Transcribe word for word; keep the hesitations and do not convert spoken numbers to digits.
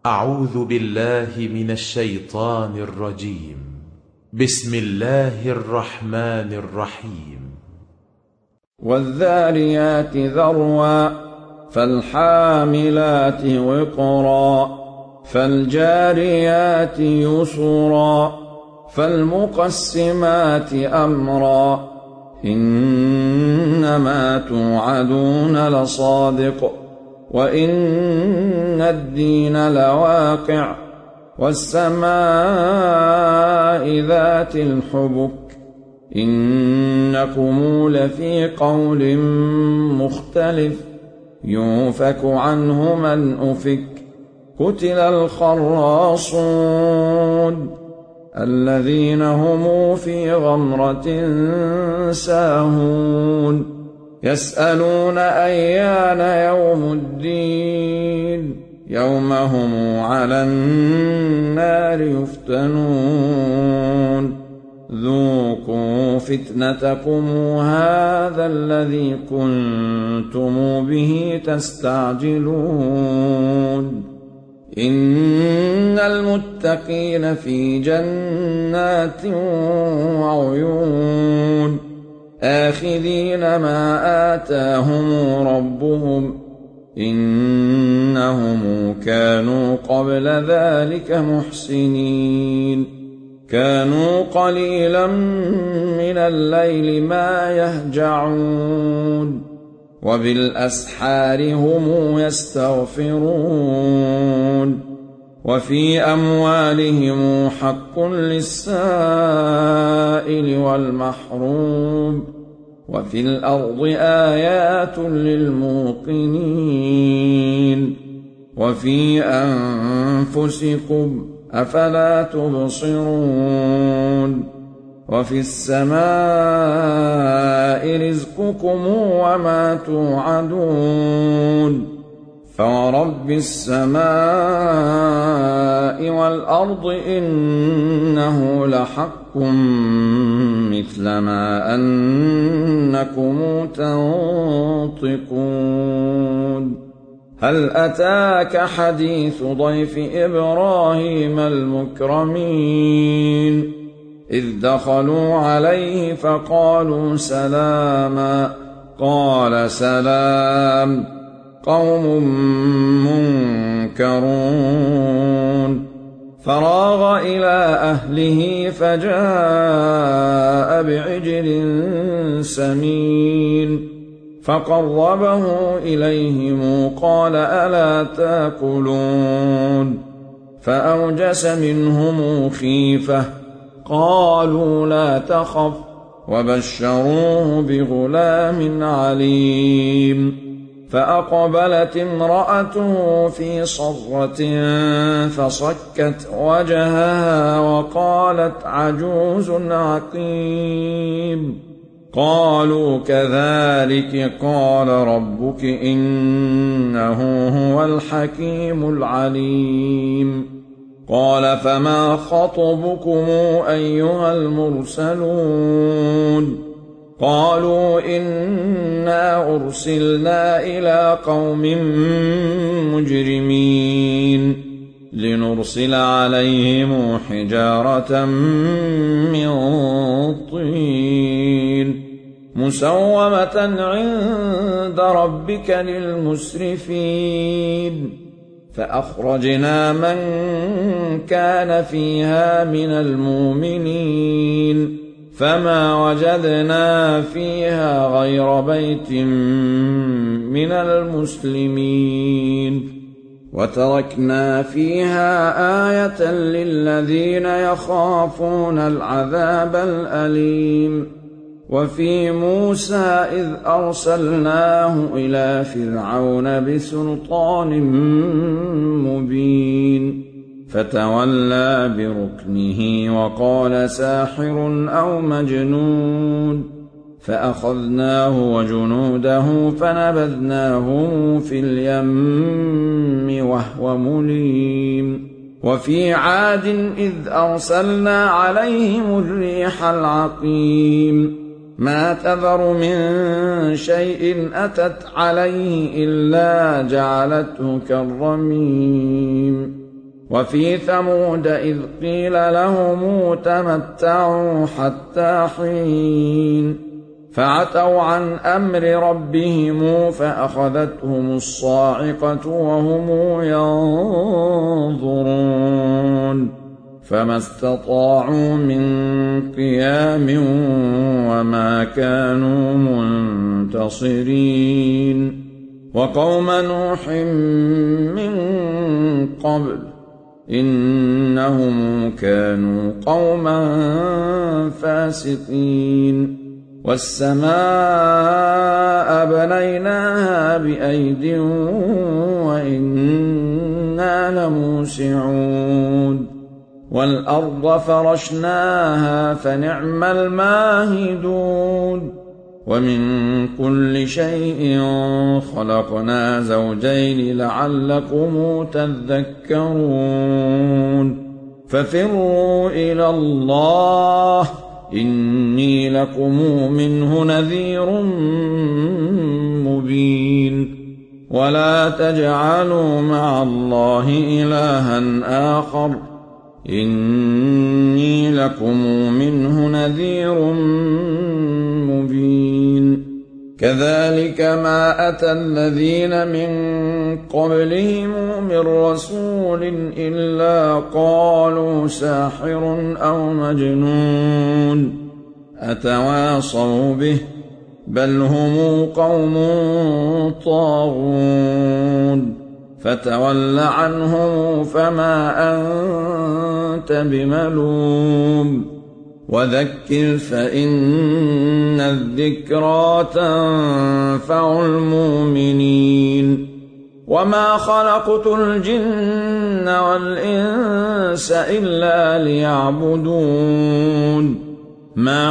أعوذ بالله من الشيطان الرجيم. بسم الله الرحمن الرحيم. والذاريات ذروا فالحاملات وقرا فالجاريات يسرا فالمقسمات أمرا إنما توعدون لصادق وإن الدين لواقع والسماء ذات الحبك إنكم لفي قول مختلف يؤفك عنه من أفك قتل الخراصون الذين هم في غمرة ساهون يسألون أيان يوم الدين يوم هم على النار يفتنون ذوقوا فتنتكم هذا الذي كنتم به تستعجلون إن المتقين في جنات وعيون آخذين ما آتاهم ربهم إنهم كانوا قبل ذلك محسنين كانوا قليلا من الليل ما يهجعون وبالأسحار هم يستغفرون وفي أموالهم حق للسائل والمحروم وفي الأرض آيات للموقنين وفي أنفسكم أفلا تبصرون وفي السماء رزقكم وما توعدون فورب السماء والأرض إنه لحق مثل ما أنكم تنطقون هل أتاك حديث ضيف إبراهيم المكرمين إذ دخلوا عليه فقالوا سلاما قال سلام قوم منكرون فراغ إلى أهله فجاء بعجل سمين فقربه إليهم قال ألا تأكلون فأوجس منهم خيفة قالوا لا تخف وبشروه بغلام عليم فأقبلت امرأته في صرة فصكت وجهها وقالت عجوز عقيم قالوا كذلك قال ربك إنه هو الحكيم العليم قال فما خطبكم أيها المرسلون قالوا إنا أرسلنا إلى قوم مجرمين لنرسل عليهم حجارة من طين مسومة عند ربك للمسرفين فأخرجنا من كان فيها من المؤمنين فما وجدنا فيها غير بيت من المسلمين وتركنا فيها آية للذين يخافون العذاب الأليم وفي موسى إذ أرسلناه إلى فرعون بسلطان مبين فتولى بركنه وقال ساحر أو مجنون فأخذناه وجنوده فنبذناهم في اليم وهو مليم وفي عاد إذ أرسلنا عليهم الريح العقيم ما تذر من شيء أتت عليه إلا جعلته كالرميم وفي ثمود إذ قيل لهم تمتعوا حتى حين فعتوا عن أمر ربهم فأخذتهم الصاعقة وهم ينظرون فما استطاعوا من قيام وما كانوا منتصرين وقوم نوح من قبل إنهم كانوا قوما فاسقين والسماء بنيناها بأيد وإنا لموسعون والأرض فرشناها فنعم الماهدون ومن كل شيء خلقنا زوجين لعلكم تذكرون ففروا إلى الله إني لكم منه نذير مبين ولا تجعلوا مع الله إلها آخر إني لكم منه نذير مبين كذلك ما أتى الذين من قبلهم من رسول إلا قالوا ساحر أو مجنون أتواصوا به بل هم قوم طاغون فتول عنهم فما أنت بملوم وذكر فإن الذكرى تنفع المؤمنين وما خلقت الجن والإنس إلا ليعبدون ما